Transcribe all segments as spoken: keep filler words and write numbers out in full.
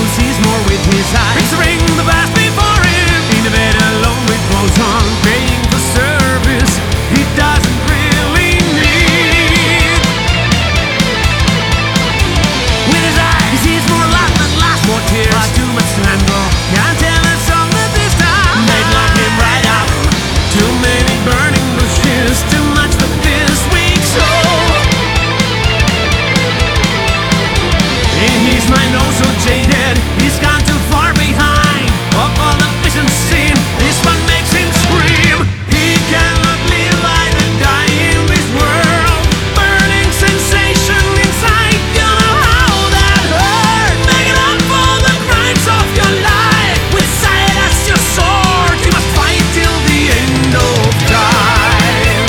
sees more with his eyes. Picturing the past before him, in the bed alone with clothes on, paying for service he doesn't really need. With his eyes he sees more light than last, more tears, far too much to handle. Can't tell a soul at this time. They'd lock him right out. Too many burning bushes, too much for this weak soul. In his mind oh so jaded, he's gone too far behind. Of all the vision seen, this one makes him scream. He cannot live like a die in this world. Burning sensation inside, you know how that hurt. Make it up for the crimes of your life. With sight as your sword, you must fight till the end of time.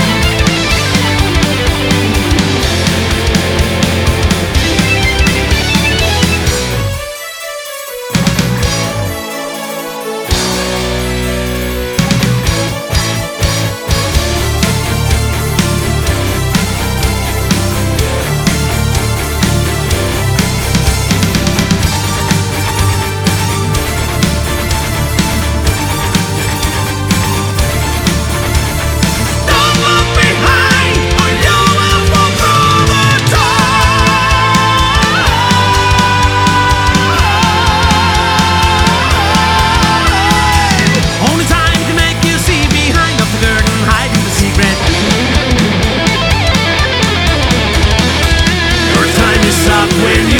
Don't look behind, or you will fall through the door. Only time can make you see behind of the curtain, hiding the secret. Your time is up when you